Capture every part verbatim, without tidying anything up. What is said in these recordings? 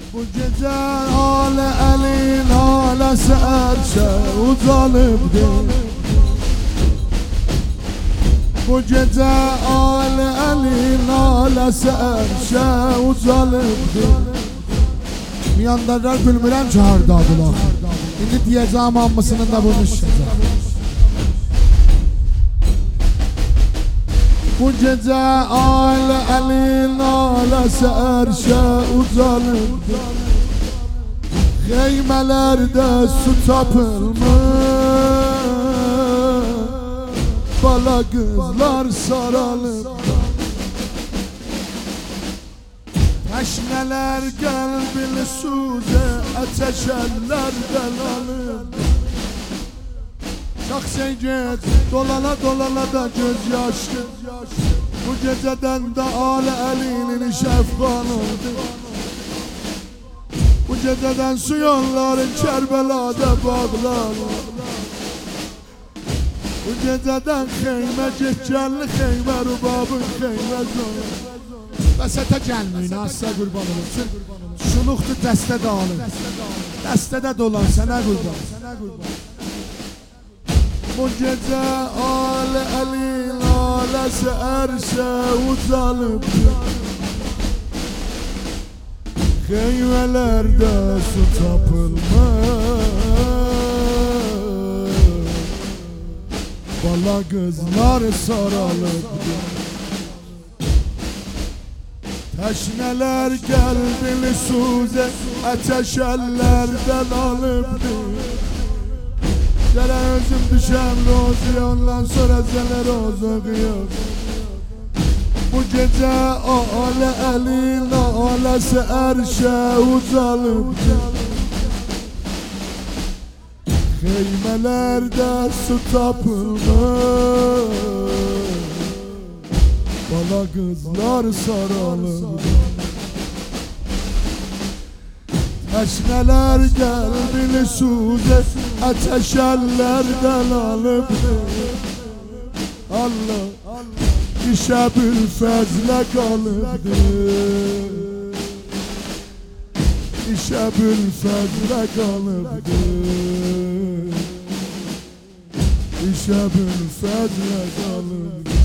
Bu gece ale elin alesi erşe uzanıbdır. Bu gece ale elin alesi erşe uzanıbdır. Miyandarlar gülmürəm ki hardadılar. İndi diyeceğim hamısının da bunu şəcəm. Bu gece ale elin alesi erşe uzanıbdır. Xeymelerde su tapılmış, bala kızlar sarılıbdır. Teşneler kalbini suze, ateşeller delalıbdır. Çok sevgit, dolana dolana da gözyaşı. Bu geceden de ale elinin şefkan oldu. Bu geceden su yolların Kerbela'da bağlar. Bu geceden xeymə geçgəlli xeymə rubabın xeymə zor. Vəsətə gəlməyin, asla qurban olursun. Şuluqdur dəstə dağılır. Dəstədə dolan sənə qurban. Bu gece ale elin alesi erşe uzanıbdır. Xeyvelerde su tapılmış, bala kızlar sarılıbdır. Teşneler kalbini suze, ateş ellerden alıbdır. Gelen özüm düşem roziye, ondan sonra sene rozu yok. Bu gece ale elin alesi erşe uzanıbdır. Xeymelerde su tapılmış, bala kızlar sarılıbdır. Teşneler kalbini suze, ateş ellerden alıbdır. Allah işe bir fezle kalıbdır. İşe bir fezle kalıbdır. İşe bir fezle kalıbdır.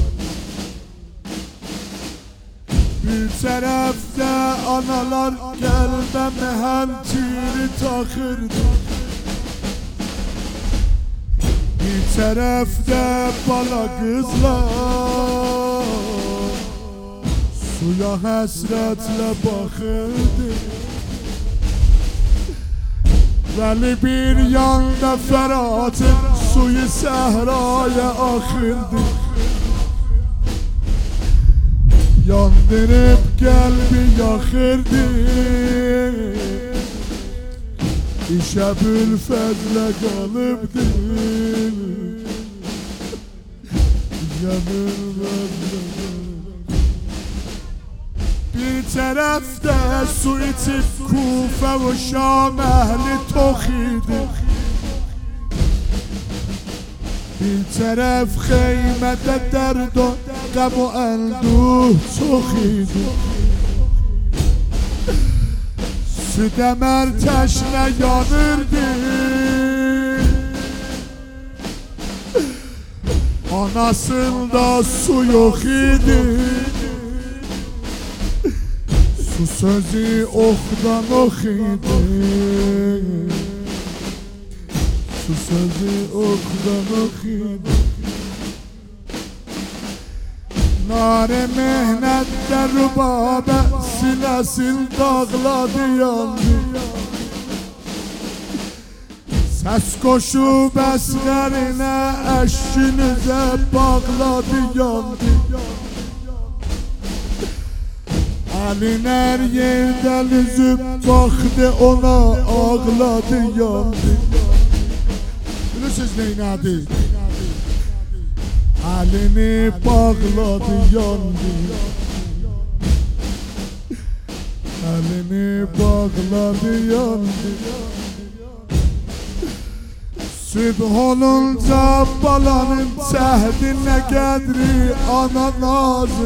Bir tarafta analar kalbime hemçiri takırdı. Bir tarafta bala kızlar suya hasretle bakırdı. Veli bir yanda Ferhat'ın suyu sehraya akırdı. Yandırıp kalbi yakırdı. İşe bir fezle kalıbdı. İşe bir fezle kalıbdı. Bir tarafta su içip Kufe ve Şam ehli tokiydi. Bir taraf xeymede derd o qəm o enduh çox idi. Südəmər təşnə yanırdı. Anasında su yok idi. Su sözü oxdan ox idi. Su sözü oxdan ox idi. Nare mehnette rubabe silasil dağladı yandı. Ses koşup əsgərine eşkinize bağladı yandı. Elin her yerden üzüp baktı ona ağladı yandı. Bilirsiniz neyin adı? Elini bağladı yandı. Elini bağladı yandı. Sübh olunca balanın çəhdinə qədri ana nazı.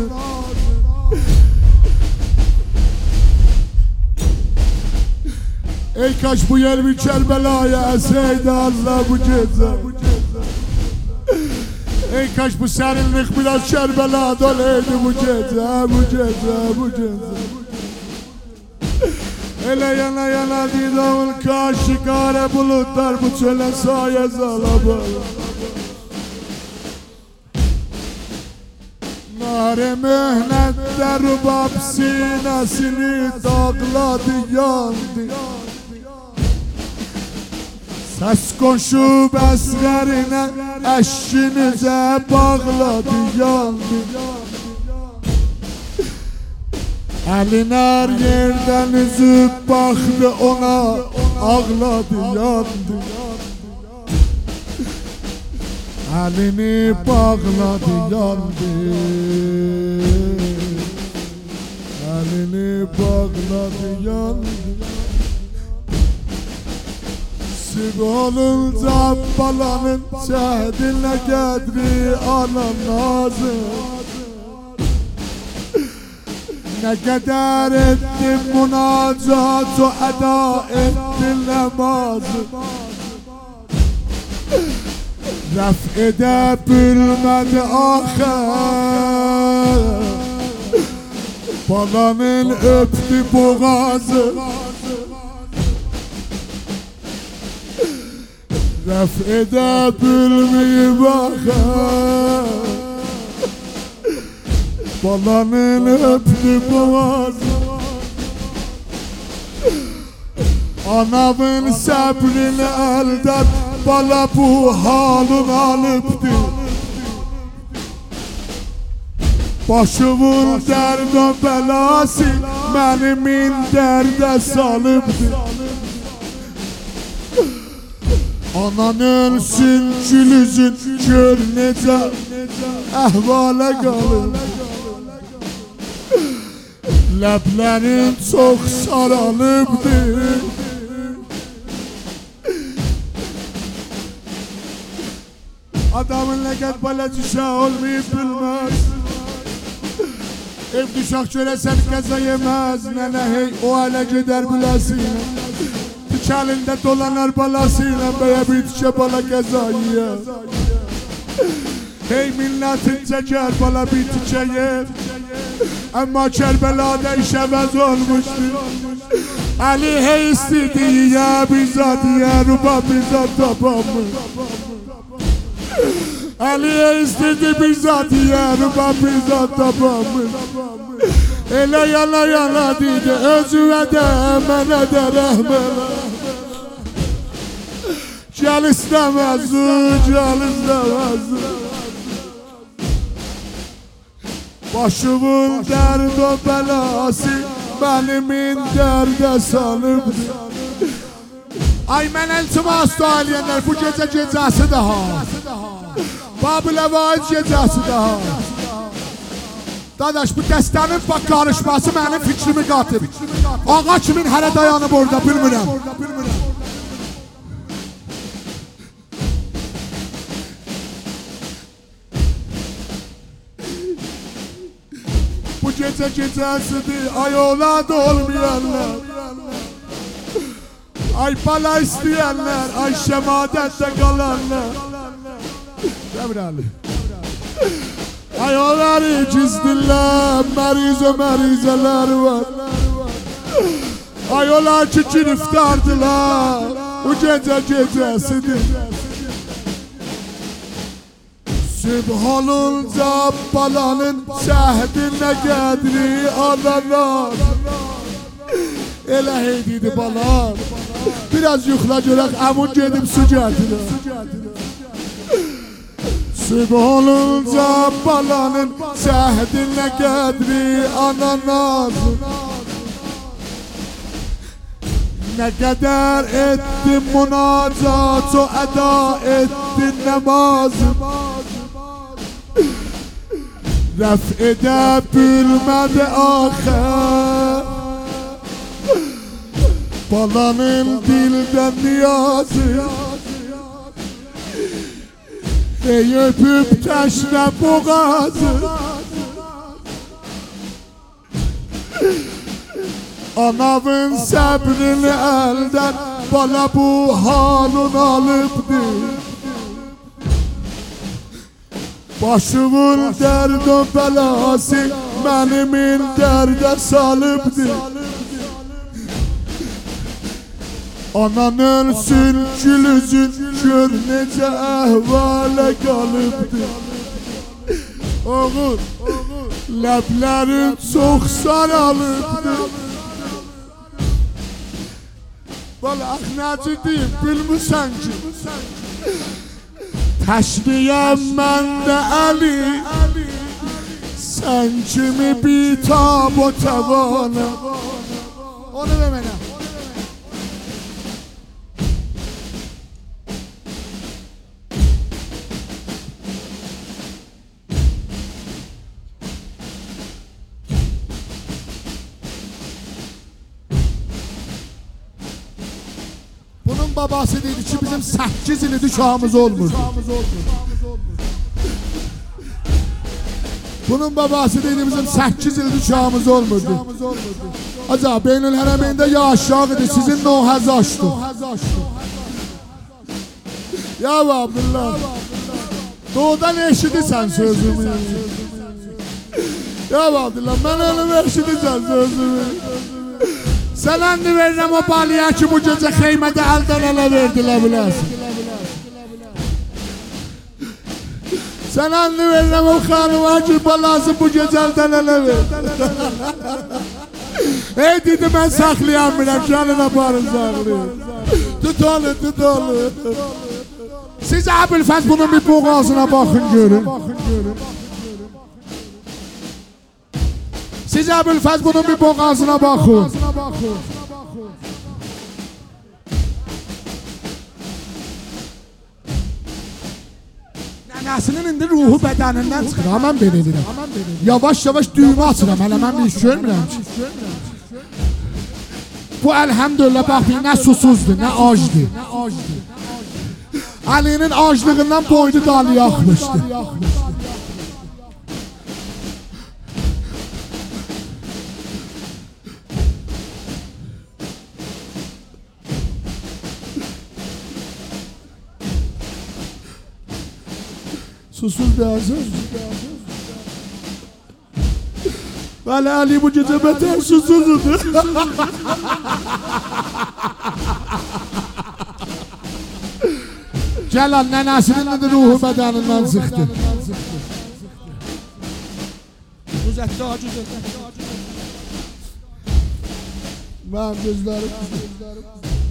ای کاش bu yer bir Kerbela'ya eseydi Allah bu gece. Ey kaş bu serinlik biraz Kerbela'da olaydı bu gece, bu gece, bu gece. Ele yana yana didamın karşı kare bulutlar bu çöle saye zalaba. Nare mühnette rubab sinesini dağladı yandı. Ses koşup esrerine eşinize bağladı yandı. Elin her yerden üzüp baktı ona ağladı yandı. Elini bağladı yandı. Elini bağladı yandı. Sib olunca balanın şehdinle gedri anan nazı. Ne kadar ettim münacat o eda ettim namazı. Raf edebilmedi ahir. Balanın öptü boğazı. Raf edebilmeyip ahir. Balanın öptü boğazı. Anamın sabrini elden bala bu halın alıptı. Başımın derdi belası menimin derde salıptı. Anan ölsün gülüzün gör necə əhvalə qalıb. Ləblərin çox saralıbdır. Adamın ləqət balacısa olmayıb bilməz. Ev düşaq görəsən qəza yeməz. Nənə hey o ələ gedər biləsinə. Dikelinde dolanar balasıyla beye bir tike bala qəza yer. Hey milletin çeker bala bir tike yer. Ama Kerbela'da iş əvəz olmuştur. Ali hey istediği ya bizzat ya ruba bizzat tapamır. Ali hey istedi bizzat ya ruba bizzat tapamır. Ele yana yana dedi özüve de mənə də rəhmələ. Gel istemezdi, gel istemezdi. Başımın derd o belası benimin derde salıbdı. Ay mən iltimas da eləyənlər bu gece gecəsi daha. Babıl Əvaiz gecəsi daha. Dadaş bu dəstənin bak karışması mənim fikrimi qatıb. Ağa kimin hələ dayanıb orada bilmirəm. Bu gece gecəsidir ay olad olmayanlar. Ay bala istəyənlər, ay şəmadətdə qalanlar. Devrəli. Ay onları cizdirlər, mərizə mərizələr var. Ay onlar ki giriftardılar, bu gece gecəsidir. Sübh olunca balanın şəhdinə qədri alanlar. Elə heydiydi balan. Biraz yuxla görək, əmun gedib su gətirir. Sübh olunca balanın şəhdinə qədri ananar. Ne kadar ettim münacat o eda ettin namazı. Ref edebilmedi ahir. Balanın dilden niyazı. Ey öpüp teşne boğazı. Anavın səbrini əldən bana bu halın alıbdır. Başımın dərd o bəlası mənimin dərdə salıbdır. Anan ölsün gülüzün gör necə əhvalə qalıbdır. Oğul, ləblərin çox saralıbdır. Balaq necə deyim bilmirsən ki, təşriyəm məndə Əli, sən kimi bitab o təvanə. Onu ver mənə. Bunun babası dedi ki bizim sekiz ili uşağımız olmur. Bunun babası dedi bizim sekiz ili uşağımız olmurdu. Acaba Beynül Hərəmeyndə ya aşağı idi, sizin nohəz açtı. Ya Abdullah, doğudan eşidirsən sözümü. Ya Abdullah, mən ölüm eşidirsən sözümü. Sen andi verirəm o balıya ki bu gece xeymədə əldən ələ verdilər biləsin. Sen andi verirəm o xanıma ki balası bu gece əldən ələ verdilər. Ey dedi mən saxlayamıram, gəlin aparın saxlayın. Tut onu, tut onu. Siz Əbülfəz bunun bir boğazına bakın görün. Siz Əbülfəz bunun bir boğazına bakın. Nənəsinin indi ruhu bədənindən çıxır. Mən belə edirəm. Yavaş yavaş düymə açıram. Hələ mən bir iş görmürəm ki. Bu əlhəmdülillah baxmayın, nə susuzdur, nə acdır. Əlinin aclığından boynu dalı yaxmışdı. Susuz bir ağzı. Valla Ali bu gece beter susuzdu. Celal nənəsinin de ruhu bədənindən çıxdı. Güzət daha güzət. Mənim gözlərim.